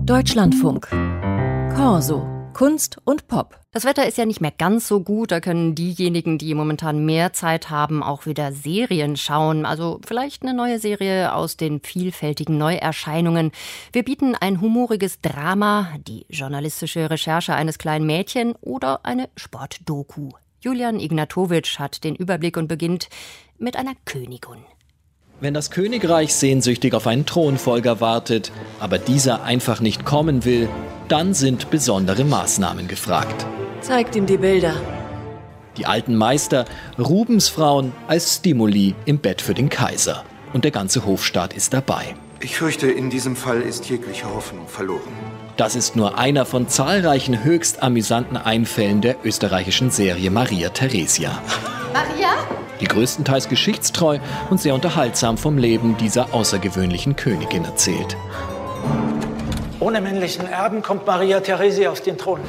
Deutschlandfunk. Corso. Kunst und Pop. Das Wetter ist ja nicht mehr ganz so gut. Da können diejenigen, die momentan mehr Zeit haben, auch wieder Serien schauen. Also vielleicht eine neue Serie aus den vielfältigen Neuerscheinungen. Wir bieten ein humoriges Drama, die journalistische Recherche eines kleinen Mädchen oder eine Sportdoku. Julian Ignatowitsch hat den Überblick und beginnt mit einer Königin. Wenn das Königreich sehnsüchtig auf einen Thronfolger wartet, aber dieser einfach nicht kommen will, dann sind besondere Maßnahmen gefragt. Zeigt ihm die Bilder. Die alten Meister, Rubensfrauen als Stimuli im Bett für den Kaiser. Und der ganze Hofstaat ist dabei. Ich fürchte, in diesem Fall ist jegliche Hoffnung verloren. Das ist nur einer von zahlreichen höchst amüsanten Einfällen der österreichischen Serie Maria Theresia. Maria? Die größtenteils geschichtstreu und sehr unterhaltsam vom Leben dieser außergewöhnlichen Königin erzählt. Ohne männlichen Erben kommt Maria Theresia auf den Thron.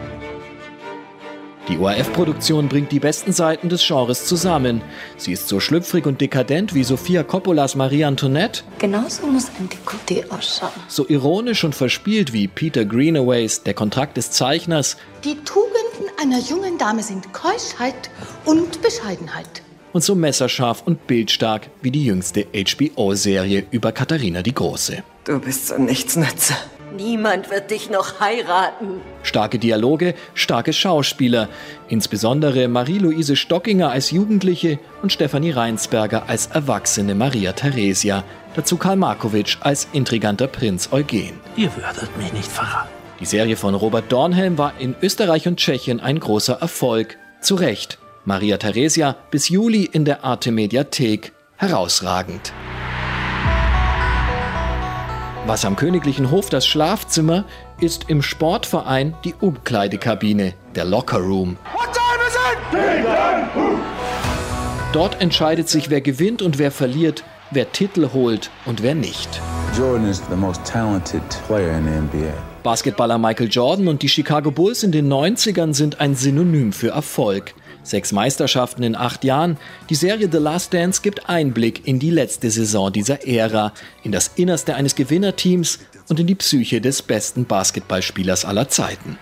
Die ORF-Produktion bringt die besten Seiten des Genres zusammen. Sie ist so schlüpfrig und dekadent wie Sofia Coppolas Marie Antoinette. Genauso muss ein Dekolleté ausschauen. So ironisch und verspielt wie Peter Greenaways Der Kontrakt des Zeichners. Die Tugenden einer jungen Dame sind Keuschheit und Bescheidenheit. Und so messerscharf und bildstark wie die jüngste HBO-Serie über Katharina die Große. Du bist so Nichtsnütze. Niemand wird dich noch heiraten. Starke Dialoge, starke Schauspieler. Insbesondere Marie-Louise Stockinger als Jugendliche und Stefanie Reinsberger als erwachsene Maria Theresia. Dazu Karl Markowitsch als intriganter Prinz Eugen. Ihr würdet mich nicht verraten. Die Serie von Robert Dornhelm war in Österreich und Tschechien ein großer Erfolg. Zu Recht. Maria Theresia bis Juli in der Arte-Mediathek. Herausragend. Was am königlichen Hof das Schlafzimmer, ist im Sportverein die Umkleidekabine, der Locker Room. Dort entscheidet sich, wer gewinnt und wer verliert, wer Titel holt und wer nicht. Jordan is the most talented player in the NBA. Basketballer Michael Jordan und die Chicago Bulls in den 90ern sind ein Synonym für Erfolg. 6 Meisterschaften in 8 Jahren. Die Serie The Last Dance gibt Einblick in die letzte Saison dieser Ära, in das Innerste eines Gewinnerteams und in die Psyche des besten Basketballspielers aller Zeiten.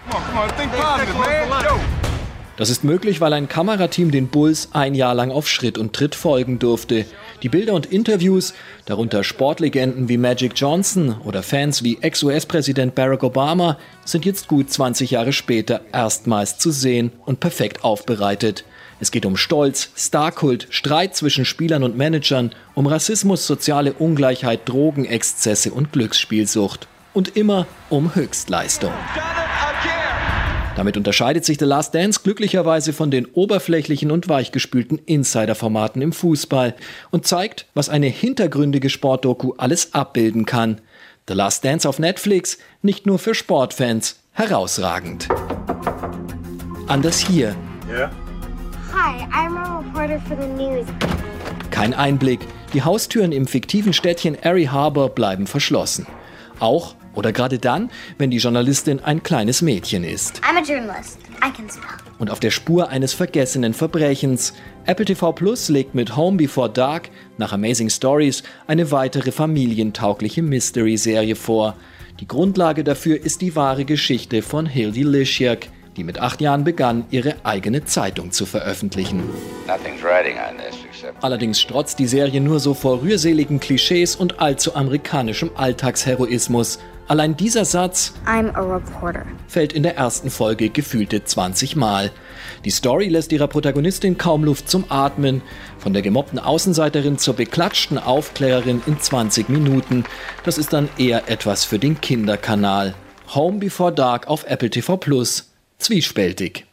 Das ist möglich, weil ein Kamerateam den Bulls ein Jahr lang auf Schritt und Tritt folgen durfte. Die Bilder und Interviews, darunter Sportlegenden wie Magic Johnson oder Fans wie Ex-US-Präsident Barack Obama, sind jetzt gut 20 Jahre später erstmals zu sehen und perfekt aufbereitet. Es geht um Stolz, Starkult, Streit zwischen Spielern und Managern, um Rassismus, soziale Ungleichheit, Drogenexzesse und Glücksspielsucht. Und immer um Höchstleistung. Damit unterscheidet sich The Last Dance glücklicherweise von den oberflächlichen und weichgespülten Insider-Formaten im Fußball und zeigt, was eine hintergründige Sportdoku alles abbilden kann. The Last Dance auf Netflix, nicht nur für Sportfans, herausragend. Anders hier. Yeah. Hi, I'm a reporter for the news. Kein Einblick. Die Haustüren im fiktiven Städtchen Erie Harbor bleiben verschlossen. Auch oder gerade dann, wenn die Journalistin ein kleines Mädchen ist. I'm a journalist. I can spell. Und auf der Spur eines vergessenen Verbrechens. Apple TV Plus legt mit Home Before Dark nach Amazing Stories eine weitere familientaugliche Mystery-Serie vor. Die Grundlage dafür ist die wahre Geschichte von Hildy Lysiak, die mit 8 Jahren begann, ihre eigene Zeitung zu veröffentlichen. Allerdings strotzt die Serie nur so vor rührseligen Klischees und allzu amerikanischem Alltagsheroismus. Allein dieser Satz I'm a reporter fällt in der ersten Folge gefühlte 20 Mal. Die Story lässt ihrer Protagonistin kaum Luft zum Atmen. Von der gemobbten Außenseiterin zur beklatschten Aufklärerin in 20 Minuten. Das ist dann eher etwas für den Kinderkanal. Home Before Dark auf Apple TV Plus. Zwiespältig.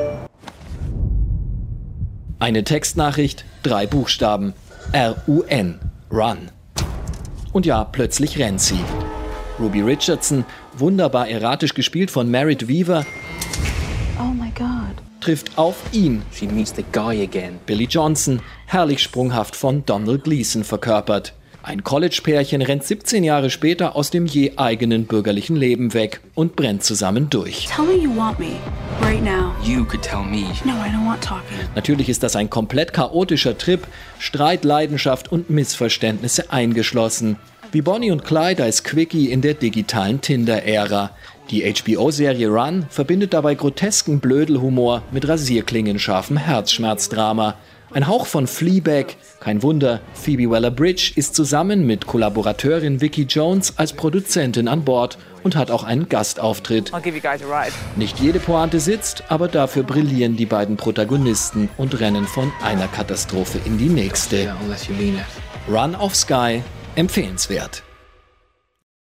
Eine Textnachricht, 3 Buchstaben. R-U-N. Run. Und ja, plötzlich rennt sie. Ruby Richardson, wunderbar erratisch gespielt von Merritt Weaver, Oh my God. trifft auf ihn. She meets the guy again. Billy Johnson, herrlich sprunghaft von Donald Gleason verkörpert. Ein College-Pärchen rennt 17 Jahre später aus dem je eigenen bürgerlichen Leben weg und brennt zusammen durch. Tell me you want me. Right now. You could tell me. No, I don't want talking. Natürlich ist das ein komplett chaotischer Trip, Streit, Leidenschaft und Missverständnisse eingeschlossen. Wie Bonnie und Clyde als Quickie in der digitalen Tinder-Ära. Die HBO-Serie Run verbindet dabei grotesken Blödelhumor mit rasierklingenscharfem Herzschmerzdrama. Ein Hauch von Fleabag, kein Wunder, Phoebe Waller-Bridge ist zusammen mit Kollaborateurin Vicky Jones als Produzentin an Bord und hat auch einen Gastauftritt. Nicht jede Pointe sitzt, aber dafür brillieren die beiden Protagonisten und rennen von einer Katastrophe in die nächste. Run auf Sky, empfehlenswert.